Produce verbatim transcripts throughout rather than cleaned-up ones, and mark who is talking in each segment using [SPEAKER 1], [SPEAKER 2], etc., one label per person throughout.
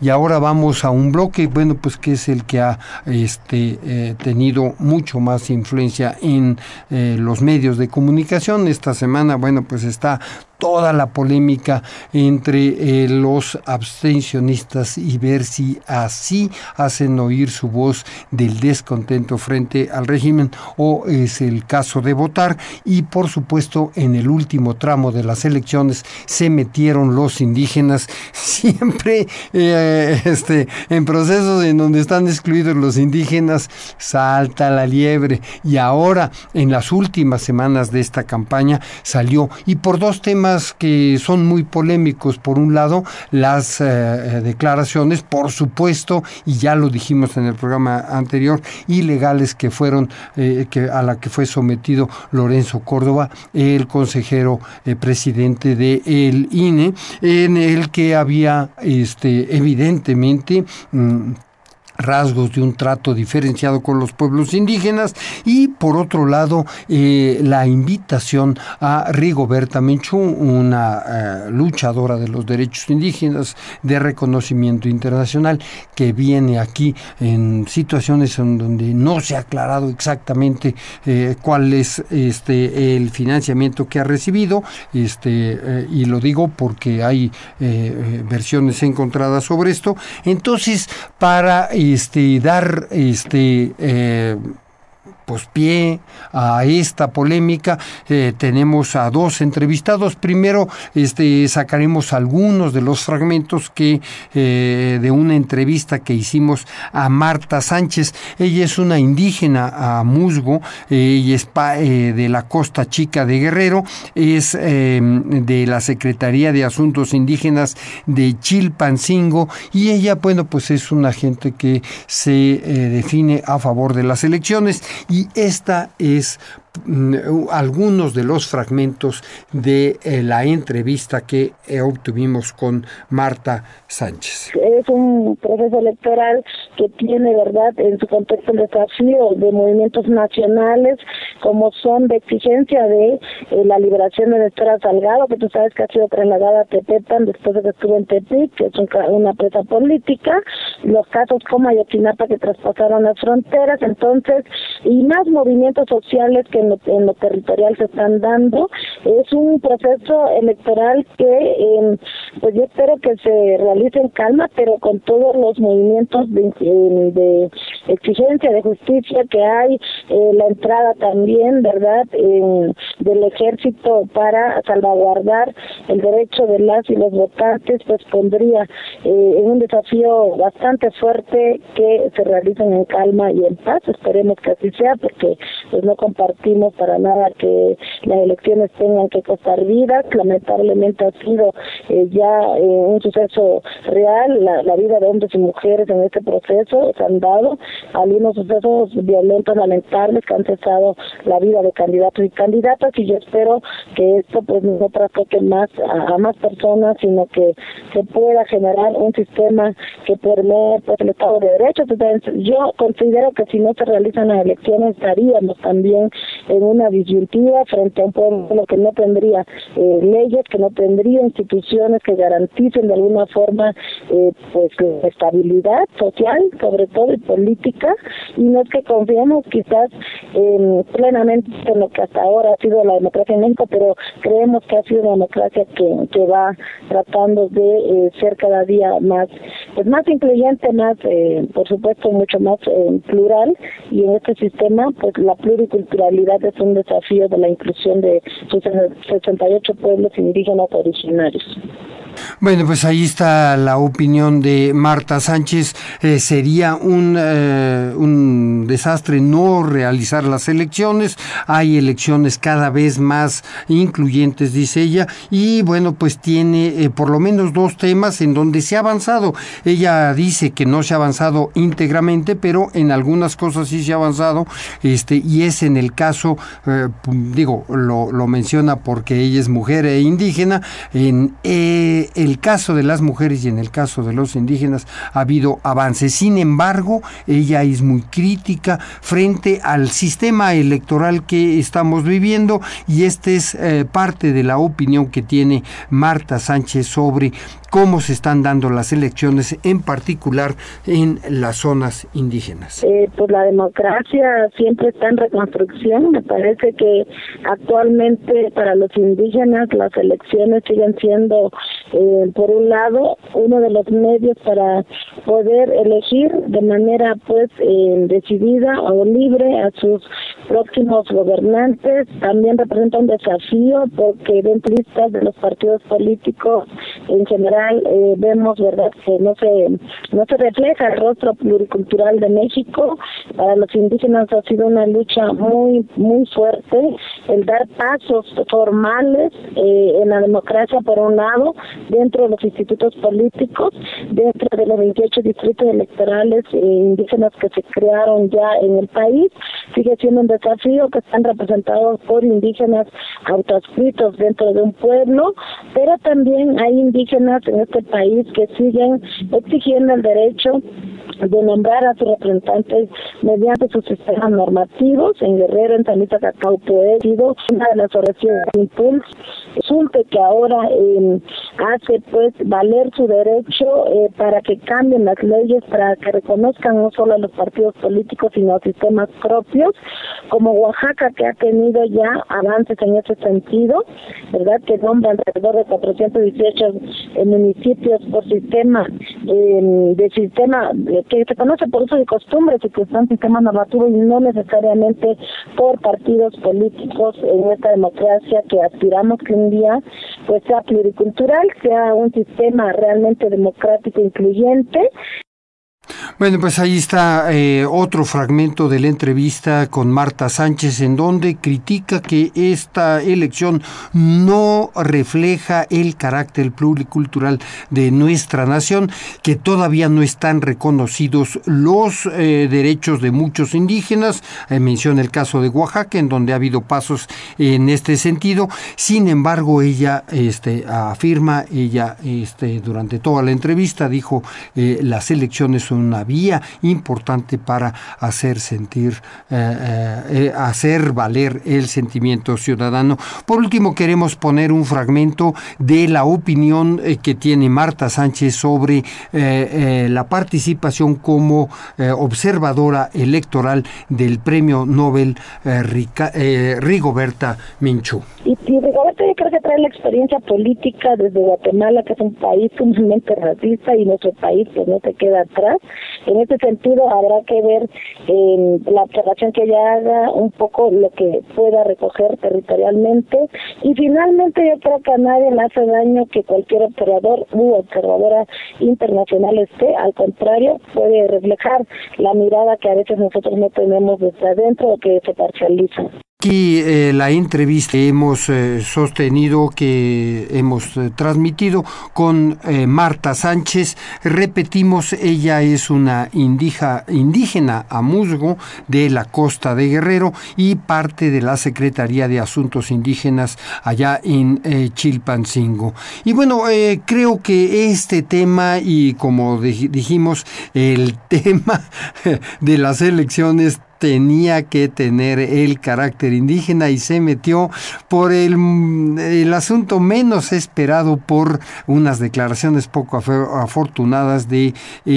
[SPEAKER 1] y ahora vamos a un bloque, bueno, pues que es el que ha este, eh, tenido mucho más influencia en eh, los medios de comunicación. Esta semana, bueno, pues está toda la polémica entre eh, los abstencionistas y ver si así hacen oír su voz del descontento frente al régimen o es el caso de votar. Y por supuesto en el último tramo de las elecciones se metieron los indígenas, siempre eh, este, en procesos en donde están excluidos los indígenas salta la liebre, y ahora en las últimas semanas de esta campaña salió, y por dos temas que son muy polémicos. Por un lado, las eh, declaraciones, por supuesto, y ya lo dijimos en el programa anterior, ilegales que fueron, eh, que a la que fue sometido Lorenzo Córdoba, el consejero eh, presidente del I N E, en el que había este, evidentemente mmm, rasgos de un trato diferenciado con los pueblos indígenas, y por otro lado eh, la invitación a Rigoberta Menchú, una eh, luchadora de los derechos indígenas de reconocimiento internacional, que viene aquí en situaciones en donde no se ha aclarado exactamente eh, cuál es este el financiamiento que ha recibido, este eh, y lo digo porque hay eh, versiones encontradas sobre esto. Entonces, para este dar este eh, pues pie a esta polémica, eh, tenemos a dos entrevistados. Primero este sacaremos algunos de los fragmentos que eh, de una entrevista que hicimos a Marta Sánchez. Ella es una indígena a musgo, eh, y es pa, eh, de la Costa Chica de Guerrero, es eh, de la Secretaría de Asuntos Indígenas de Chilpancingo, y ella, bueno, pues es una gente que se eh, define a favor de las elecciones. Y esta es mm, algunos de los fragmentos de eh, la entrevista que eh, obtuvimos con Marta Sánchez.
[SPEAKER 2] Es un proceso electoral que tiene, verdad, en su contexto el desafío de movimientos nacionales, como son de exigencia de eh, la liberación de Nestora Salgado, que tú sabes que ha sido trasladada a Tepepan después de que estuvo en Tepic, que es un, una presa política, los casos como Ayotzinapa que traspasaron las fronteras, entonces, y más movimientos sociales que en lo, en lo territorial se están dando. Es un proceso electoral que eh, pues yo espero que se realice en calma, pero con todos los movimientos de, de exigencia de justicia que hay, eh, la entrada también, verdad, eh, del ejército para salvaguardar el derecho de las y los votantes, pues pondría eh, en un desafío bastante fuerte que se realicen en calma y en paz. Esperemos que así sea, porque pues no compartimos para nada que las elecciones tengan que costar vidas. Lamentablemente ha sido eh, ya eh, un suceso real, la, la vida de hombres y mujeres en este proceso se han dado algunos sucesos violentos lamentables que han cesado la vida de candidatos y candidatas, y yo espero que esto pues no trastoque más a, a más personas, sino que se pueda generar un sistema que permee pues el Estado de Derecho. Entonces, yo considero que si no se realizan las elecciones estaríamos también en una disyuntiva frente a un pueblo que no tendría eh, leyes, que no tendría instituciones que garanticen de alguna forma eh, pues estabilidad social, sobre todo, y política, y no es que confiemos quizás eh, plenamente en lo que hasta ahora ha sido la democracia en México, pero creemos que ha sido una democracia que, que va tratando de eh, ser cada día más pues más incluyente, más eh, por supuesto mucho más eh, plural, y en este sistema pues la pluriculturalidad es un desafío de la inclusión de sus sesenta y ocho pueblos indígenas originarios.
[SPEAKER 1] Bueno, pues ahí está la opinión de Marta Sánchez. Eh, sería un, eh, un desastre no realizar las elecciones. Hay elecciones cada vez más incluyentes, dice ella, y bueno, pues tiene eh, por lo menos dos temas en donde se ha avanzado. Ella dice que no se ha avanzado íntegramente, pero en algunas cosas sí se ha avanzado, este, y es en el caso, eh, digo, lo, lo menciona porque ella es mujer e indígena, en eh, el caso de las mujeres y en el caso de los indígenas ha habido avances. Sin embargo, ella es muy crítica frente al sistema electoral que estamos viviendo, y esta es eh, parte de la opinión que tiene Marta Sánchez sobre cómo se están dando las elecciones, en particular en las zonas indígenas.
[SPEAKER 2] Eh, pues la democracia siempre está en reconstrucción. Me parece que actualmente para los indígenas las elecciones siguen siendo, eh, por un lado, uno de los medios para poder elegir de manera pues eh, decidida o libre a sus próximos gobernantes. También representa un desafío porque dentro de los partidos políticos en general Eh, vemos, verdad, que no se no se refleja el rostro pluricultural de México. Para los indígenas ha sido una lucha muy muy fuerte el dar pasos formales eh, en la democracia, por un lado, dentro de los institutos políticos, dentro de los veintiocho distritos electorales eh, indígenas que se crearon ya en el país. Sigue siendo un desafío que están representados por indígenas autoadscritos dentro de un pueblo, pero también hay indígenas en este país que siguen exigiendo el derecho de nombrar a sus representantes mediante sus sistemas normativos. En Guerrero, en San Luis Acacaupo, ha sido una de las oraciones de impulso. Resulta que ahora eh, hace pues valer su derecho eh, para que cambien las leyes, para que reconozcan no solo a los partidos políticos, sino a sistemas propios, como Oaxaca, que ha tenido ya avances en ese sentido, ¿verdad? Que nombra alrededor de cuatrocientos dieciocho eh, municipios por sistema, eh, de sistema eh, que se conoce por uso de costumbres y que están sistemas normativos y no necesariamente por partidos políticos, en esta democracia que aspiramos que un día pues sea pluricultural, sea un sistema realmente democrático incluyente.
[SPEAKER 1] Bueno, pues ahí está eh, otro fragmento de la entrevista con Marta Sánchez, en donde critica que esta elección no refleja el carácter pluricultural de nuestra nación, que todavía no están reconocidos los eh, derechos de muchos indígenas. Eh, menciona el caso de Oaxaca, en donde ha habido pasos en este sentido. Sin embargo, ella este, afirma, ella este, durante toda la entrevista dijo, eh, las elecciones son una vía importante para hacer sentir, eh, eh, hacer valer el sentimiento ciudadano. Por último, queremos poner un fragmento de la opinión eh, que tiene Marta Sánchez sobre eh, eh, la participación como eh, observadora electoral del Premio Nobel eh, Rica, eh, Rigoberta Menchú.
[SPEAKER 2] Y, y Rigoberta, yo creo que trae la experiencia política desde Guatemala, que es un país sumamente racista, y nuestro país pues no se queda atrás. En este sentido habrá que ver eh, la observación que ella haga, un poco lo que pueda recoger territorialmente, y finalmente yo creo que a nadie le hace daño que cualquier observador u observadora internacional esté. Al contrario, puede reflejar la mirada que a veces nosotros no tenemos desde adentro o que se parcializa.
[SPEAKER 1] Aquí eh, la entrevista que hemos eh, sostenido, que hemos eh, transmitido con eh, Marta Sánchez, repetimos, ella es una indígena, indígena amuzgo de la costa de Guerrero y parte de la Secretaría de Asuntos Indígenas allá en eh, Chilpancingo. Y bueno, eh, creo que este tema, y como dij- dijimos, el tema de las elecciones tenía que tener el carácter indígena, y se metió por el, el asunto menos esperado, por unas declaraciones poco afortunadas de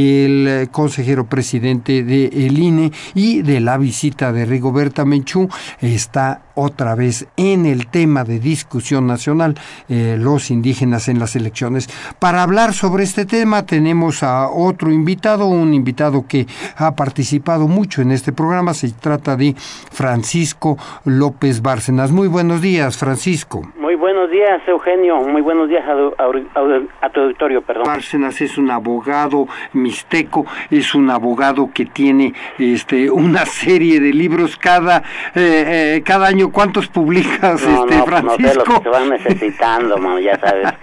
[SPEAKER 1] el consejero presidente del I N E y de la visita de Rigoberta Menchú. Está otra vez en el tema de discusión nacional, eh, los indígenas en las elecciones. Para hablar sobre este tema tenemos a otro invitado, un invitado que ha participado mucho en este programa. Se trata de Francisco López Bárcenas. Muy buenos días, Francisco.
[SPEAKER 3] Muy buenos días, Eugenio. Muy buenos días a, a, a, a tu auditorio, perdón.
[SPEAKER 1] Bárcenas es un abogado mixteco, es un abogado que tiene este una serie de libros cada eh, eh, cada año. ¿Cuántos publicas,
[SPEAKER 3] no,
[SPEAKER 1] este
[SPEAKER 3] no,
[SPEAKER 1] Francisco?
[SPEAKER 3] No sé, los que se van necesitando, mano, ya sabes que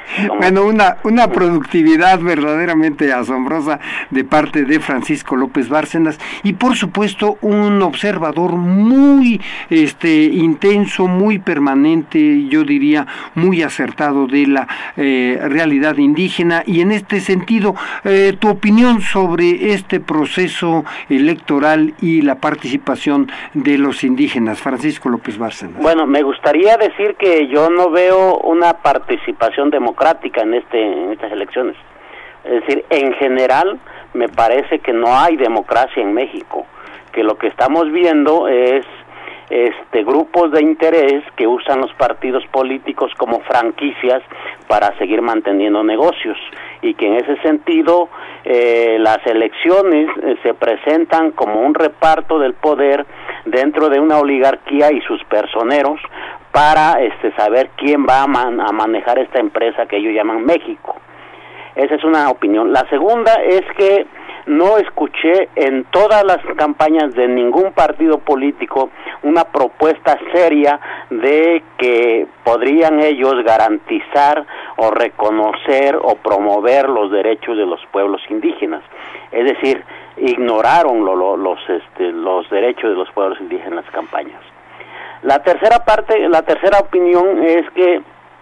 [SPEAKER 1] Bueno, una, una productividad verdaderamente asombrosa de parte de Francisco López Bárcenas y por supuesto un observador muy este intenso, muy permanente, yo diría muy acertado de la eh, realidad indígena. Y en este sentido, eh, tu opinión sobre este proceso electoral y la participación de los indígenas, Francisco López Bárcenas.
[SPEAKER 3] Bueno, me gustaría decir que yo no veo una participación democrática en este en estas elecciones. Es decir, en general me parece que no hay democracia en México, que lo que estamos viendo es este grupos de interés que usan los partidos políticos como franquicias para seguir manteniendo negocios, y que en ese sentido eh, las elecciones eh, se presentan como un reparto del poder dentro de una oligarquía y sus personeros para este saber quién va a, man, a manejar esta empresa que ellos llaman México. Esa es una opinión. La segunda es que no escuché en todas las campañas de ningún partido político una propuesta seria de que podrían ellos garantizar o reconocer o promover los derechos de los pueblos indígenas. Es decir, ignoraron lo, lo, los, este, los derechos de los pueblos indígenas en las campañas. La tercera parte, la tercera opinión es que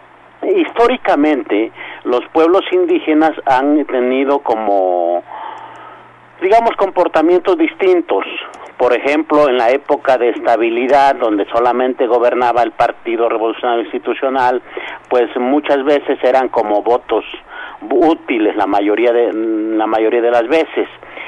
[SPEAKER 3] históricamente los pueblos indígenas han tenido como, digamos, comportamientos distintos. Por ejemplo, en la época de estabilidad, donde solamente gobernaba el Partido Revolucionario Institucional, pues muchas veces eran como votos útiles la mayoría de la mayoría de las veces.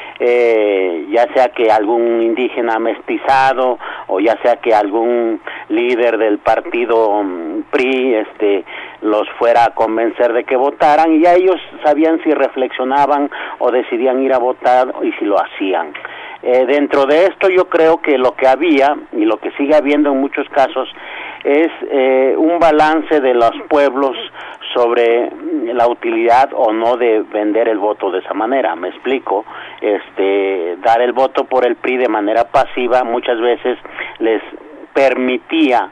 [SPEAKER 3] Eh, ya sea que algún indígena mestizado o ya sea que algún líder del partido um, P R I este los fuera a convencer de que votaran, y ya ellos sabían si reflexionaban o decidían ir a votar y si lo hacían. Eh, dentro de esto yo creo que lo que había y lo que sigue habiendo en muchos casos es eh, un balance de los pueblos sobre la utilidad o no de vender el voto de esa manera. Me explico, este, dar el voto por el P R I de manera pasiva muchas veces les permitía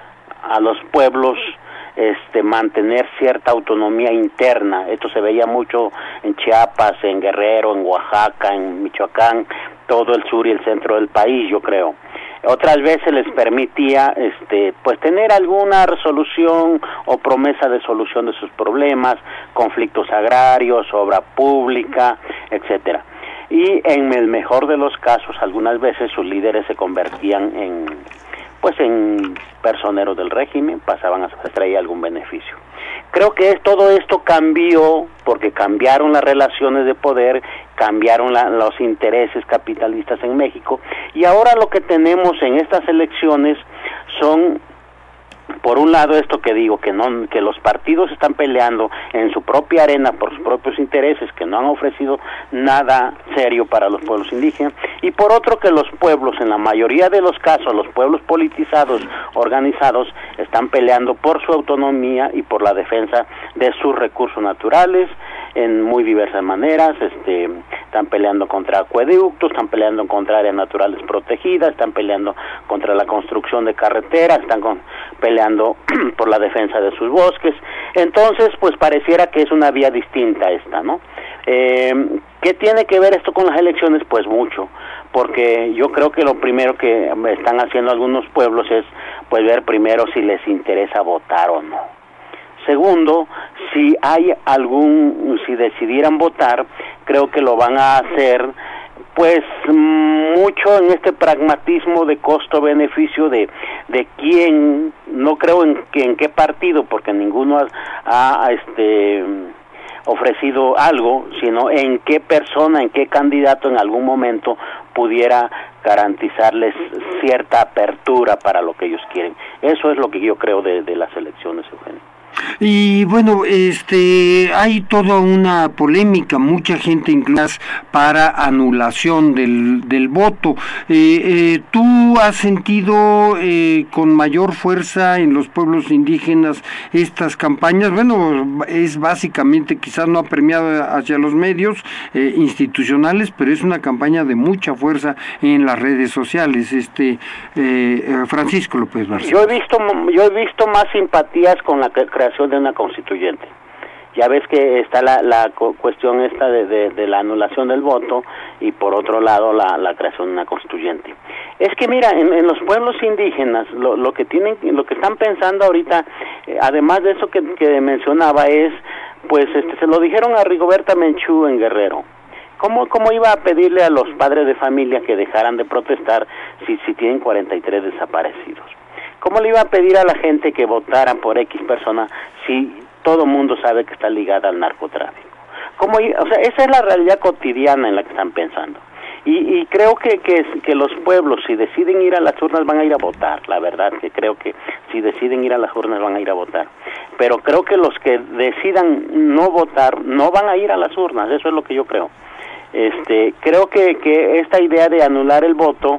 [SPEAKER 3] a los pueblos este mantener cierta autonomía interna. Esto se veía mucho en Chiapas, en Guerrero, en Oaxaca, en Michoacán, todo el sur y el centro del país, yo creo. Otras veces les permitía este pues tener alguna resolución o promesa de solución de sus problemas, conflictos agrarios, obra pública, etcétera. Y en el mejor de los casos, algunas veces sus líderes se convertían en pues en personeros del régimen, pasaban a extraer algún beneficio. Creo que es, todo esto cambió porque cambiaron las relaciones de poder, cambiaron la, los intereses capitalistas en México, y ahora lo que tenemos en estas elecciones son, por un lado, esto que digo, que no, que los partidos están peleando en su propia arena por sus propios intereses, que no han ofrecido nada serio para los pueblos indígenas, y por otro, que los pueblos, en la mayoría de los casos, los pueblos politizados, organizados, están peleando por su autonomía y por la defensa de sus recursos naturales en muy diversas maneras. Este, están peleando contra acueductos, están peleando contra áreas naturales protegidas, están peleando contra la construcción de carreteras, están con, peleando por la defensa de sus bosques. Entonces, pues pareciera que es una vía distinta esta, ¿no? Eh, ¿Qué tiene que ver esto con las elecciones? Pues mucho, porque yo creo que lo primero que están haciendo algunos pueblos es pues ver primero si les interesa votar o no. Segundo, si hay algún, si decidieran votar, creo que lo van a hacer pues mucho en este pragmatismo de costo-beneficio de de quién, no creo en, en qué partido, porque ninguno ha, ha este ofrecido algo, sino en qué persona, en qué candidato en algún momento pudiera garantizarles cierta apertura para lo que ellos quieren. Eso es lo que yo creo de, de las elecciones, Eugenio.
[SPEAKER 1] Y bueno, este, hay toda una polémica, mucha gente incluso para anulación del, del voto. Eh, eh, ¿Tú has sentido eh, con mayor fuerza en los pueblos indígenas estas campañas? Bueno, es básicamente, quizás no ha premiado hacia los medios eh, institucionales, pero es una campaña de mucha fuerza en las redes sociales. Este, eh, Francisco López Bárcenas.
[SPEAKER 3] Yo he visto, yo he visto más simpatías con la creación de una constituyente. Ya ves que está la, la cuestión esta de, de, de la anulación del voto y por otro lado la, la creación de una constituyente. Es que mira, en, en los pueblos indígenas lo, lo que tienen, lo que están pensando ahorita, eh, además de eso que, que mencionaba es, pues este, se lo dijeron a Rigoberta Menchú en Guerrero. ¿Cómo, ¿Cómo iba a pedirle a los padres de familia que dejaran de protestar si, si tienen cuarenta y tres desaparecidos? ¿Cómo le iba a pedir a la gente que votara por X persona si todo mundo sabe que está ligada al narcotráfico? ¿Cómo, o sea, esa es la realidad cotidiana en la que están pensando. Y, y creo que, que, que los pueblos, si deciden ir a las urnas, van a ir a votar. La verdad que creo que si deciden ir a las urnas, van a ir a votar. Pero creo que los que decidan no votar, no van a ir a las urnas. Eso es lo que yo creo. Este, creo que, que esta idea de anular el voto,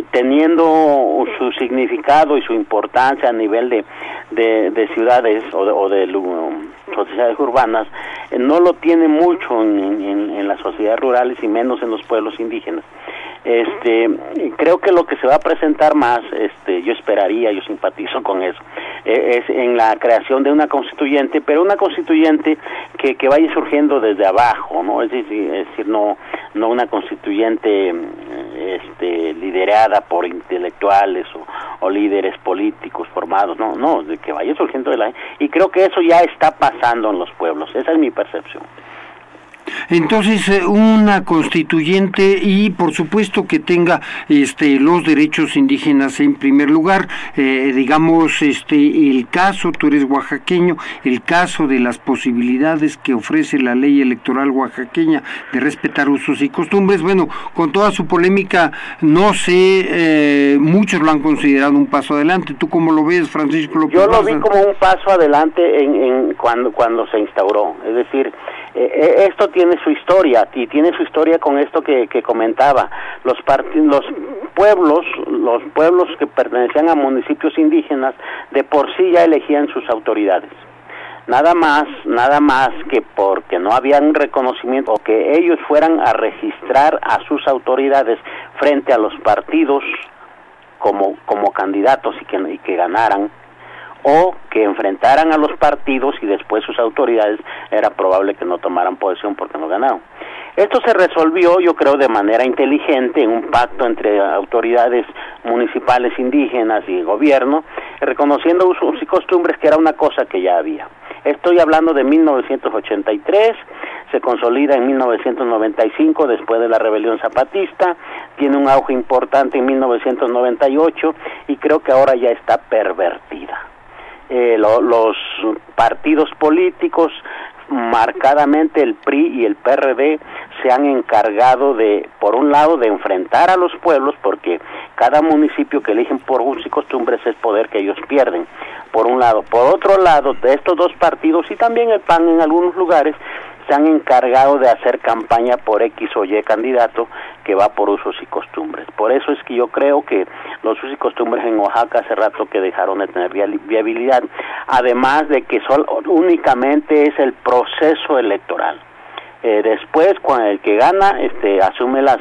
[SPEAKER 3] teniendo su significado y su importancia a nivel de, de, de ciudades o de, o de um, sociedades urbanas, eh, no lo tiene mucho en, en, en las sociedades rurales y menos en los pueblos indígenas. Este, creo que lo que se va a presentar más, este, yo esperaría, yo simpatizo con eso, eh, es en la creación de una constituyente, pero una constituyente que, que vaya surgiendo desde abajo, ¿no? Es decir, es decir no, no una constituyente este, liderada por intelectuales o, o líderes políticos formados, no, no, de que vaya surgiendo de la... Y creo que eso ya está pasando en los pueblos, esa es mi percepción.
[SPEAKER 1] Entonces, una constituyente y por supuesto que tenga este los derechos indígenas en primer lugar, eh, digamos, este el caso, tú eres oaxaqueño, el caso de las posibilidades que ofrece la ley electoral oaxaqueña de respetar usos y costumbres, bueno, con toda su polémica, no sé, eh, muchos lo han considerado un paso adelante. ¿Tú cómo lo ves, Francisco López?
[SPEAKER 3] Yo lo vi como un paso adelante en, en cuando, cuando se instauró, es decir, eh, esto tiene su historia y tiene su historia con esto que, que comentaba. Los, los pueblos, los pueblos que pertenecían a municipios indígenas de por sí ya elegían sus autoridades. Nada más, nada más que porque no había un reconocimiento o que ellos fueran a registrar a sus autoridades frente a los partidos como como candidatos y que, y que ganaran, o que enfrentaran a los partidos y después sus autoridades, era probable que no tomaran posesión porque no ganaron. Esto se resolvió, yo creo, de manera inteligente en un pacto entre autoridades municipales indígenas y gobierno, reconociendo usos y costumbres que era una cosa que ya había. Estoy hablando de mil novecientos ochenta y tres, se consolida en mil novecientos noventa y cinco después de la rebelión zapatista, tiene un auge importante en mil novecientos noventa y ocho y creo que ahora ya está pervertida. Eh, lo, los partidos políticos, marcadamente el P R I y el P R D, se han encargado de, por un lado, de enfrentar a los pueblos, porque cada municipio que eligen por usos y costumbres es poder que ellos pierden, por un lado. Por otro lado, de estos dos partidos, y también el P A N en algunos lugares, se han encargado de hacer campaña por X o Y candidato que va por usos y costumbres. Por eso es que yo creo que los usos y costumbres en Oaxaca hace rato que dejaron de tener viabilidad, además de que solo, únicamente es el proceso electoral. Eh, después, cuando el que gana este, asume las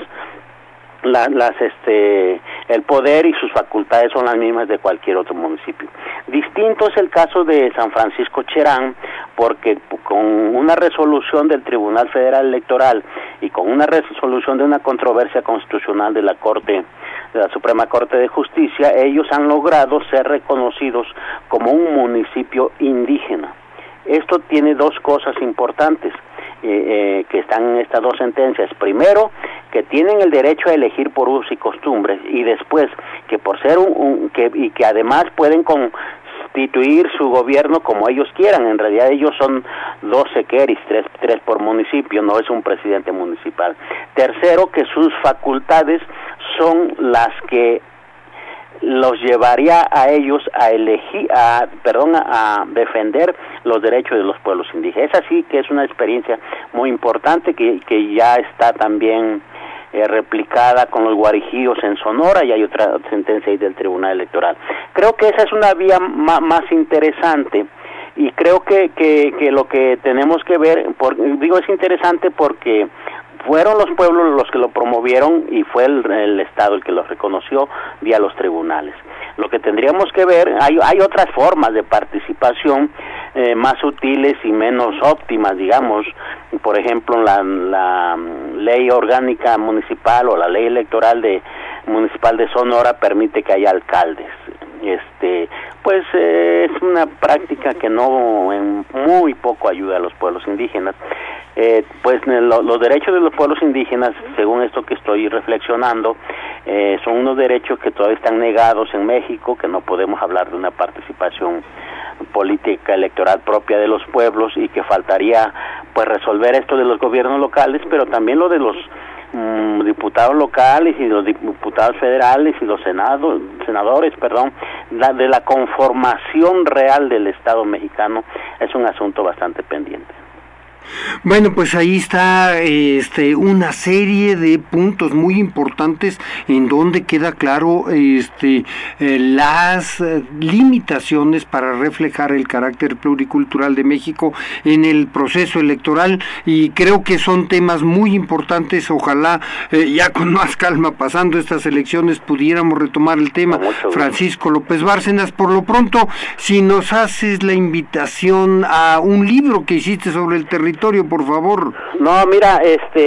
[SPEAKER 3] La, las este el poder y sus facultades son las mismas de cualquier otro municipio. Distinto es el caso de San Francisco Cherán, porque con una resolución del Tribunal Federal Electoral y con una resolución de una controversia constitucional de la Corte, de la Suprema Corte de Justicia, ellos han logrado ser reconocidos como un municipio indígena. Esto tiene dos cosas importantes. Eh, eh, que están en estas dos sentencias. Primero, que tienen el derecho a elegir por usos y costumbres, y después que por ser un, un que y que además pueden constituir su gobierno como ellos quieran. En realidad ellos son doce queris, tres, tres por municipio, no es un presidente municipal. Tercero, que sus facultades son las que los llevaría a ellos a elegir, a, perdón, a, a defender los derechos de los pueblos indígenas. Es así que es una experiencia muy importante que, que ya está también eh, replicada con los guarijíos en Sonora, y hay otra sentencia ahí del Tribunal Electoral. Creo que esa es una vía ma, más interesante, y creo que, que, que lo que tenemos que ver, por, digo es interesante porque fueron los pueblos los que lo promovieron y fue el, el Estado el que lo reconoció vía los tribunales. Lo que tendríamos que ver, hay, hay otras formas de participación, eh, más sutiles y menos óptimas, digamos. Por ejemplo, la, la ley orgánica municipal o la ley electoral de municipal de Sonora permite que haya alcaldes. Este, pues eh, es una práctica que no en muy poco ayuda a los pueblos indígenas. Eh, pues lo, los derechos de los pueblos indígenas, según esto que estoy reflexionando, eh, son unos derechos que todavía están negados en México, que no podemos hablar de una participación política electoral propia de los pueblos, y que faltaría pues resolver esto de los gobiernos locales, pero también lo de los mm, diputados locales y los diputados federales y los senados, senadores, perdón, la, de la conformación real del Estado mexicano es un asunto bastante pendiente.
[SPEAKER 1] Bueno, pues ahí está este una serie de puntos muy importantes en donde queda claro este eh, las eh, limitaciones para reflejar el carácter pluricultural de México en el proceso electoral, y creo que son temas muy importantes. Ojalá eh, ya con más calma pasando estas elecciones pudiéramos retomar el tema. Francisco López Bárcenas, por lo pronto, si nos haces la invitación a un libro que hiciste sobre el territorio, por favor.
[SPEAKER 3] No, mira,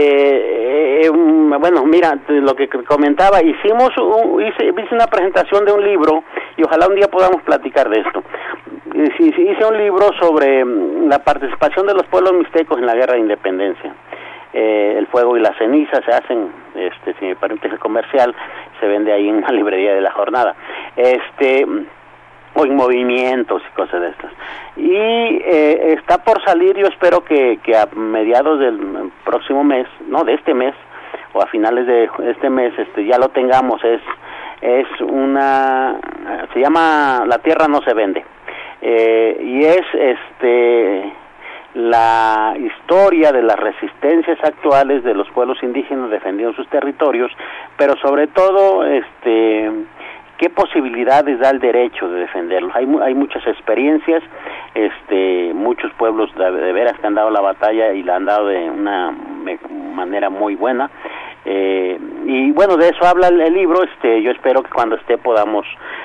[SPEAKER 3] este, eh, bueno, mira, lo que comentaba, hicimos, un, hice, hice una presentación de un libro, y ojalá un día podamos platicar de esto. Hice un libro sobre la participación de los pueblos mixtecos en la guerra de independencia. Eh, el fuego y la ceniza se hacen, este, si me permite el comercial, se vende ahí en una librería de La Jornada. Este... o en movimientos y cosas de estas. Y eh, está por salir, yo espero que, que a mediados del próximo mes, no, de este mes, o a finales de este mes, este ya lo tengamos. Es es una, se llama La Tierra no se vende, eh, y es este la historia de las resistencias actuales de los pueblos indígenas defendiendo sus territorios, pero sobre todo este qué posibilidades da el derecho de defenderlos. Hay hay muchas experiencias, este muchos pueblos de, de veras que han dado la batalla y la han dado de una manera muy buena, eh, y bueno, de eso habla el, el libro. Este yo espero que cuando esté podamos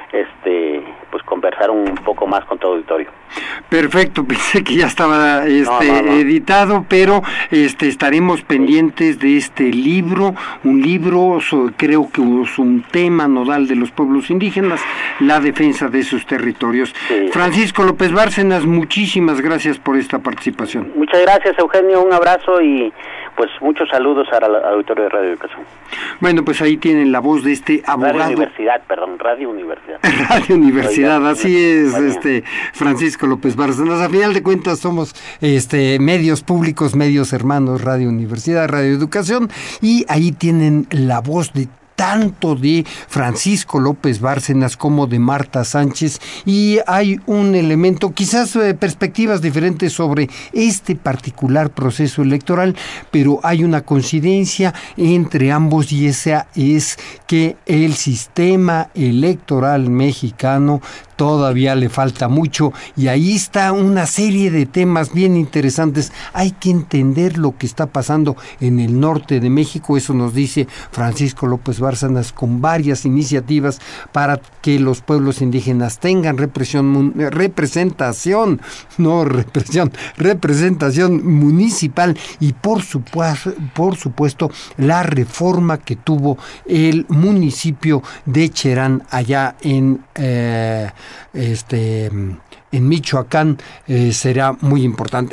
[SPEAKER 3] este pues conversar un poco más con todo el auditorio.
[SPEAKER 1] Perfecto, pensé que ya estaba este no, no, no. editado, pero este estaremos pendientes de este libro, un libro, so, creo que es un tema nodal de los pueblos indígenas, la defensa de sus territorios. Sí. Francisco López Bárcenas, muchísimas gracias por esta participación.
[SPEAKER 3] Muchas gracias, Eugenio, un abrazo y pues muchos saludos al auditorio de Radio Educación.
[SPEAKER 1] Bueno, pues ahí tienen la voz de este abogado.
[SPEAKER 3] Radio Universidad, perdón, Radio Universidad.
[SPEAKER 1] Radio Universidad, así es, este Francisco López Bárcenas. A final de cuentas somos este medios públicos, medios hermanos, Radio Universidad, Radio Educación, y ahí tienen la voz de tanto de Francisco López Bárcenas como de Marta Sánchez, y hay un elemento, quizás eh, perspectivas diferentes sobre este particular proceso electoral, pero hay una coincidencia entre ambos, y esa es que el sistema electoral mexicano todavía le falta mucho, y ahí está una serie de temas bien interesantes. Hay que entender lo que está pasando en el norte de México, eso nos dice Francisco López Bárcenas, con varias iniciativas para que los pueblos indígenas tengan represión, representación, no represión, representación municipal, y por supuesto, por supuesto la reforma que tuvo el municipio de Cherán allá en eh, este en Michoacán eh, será muy importante.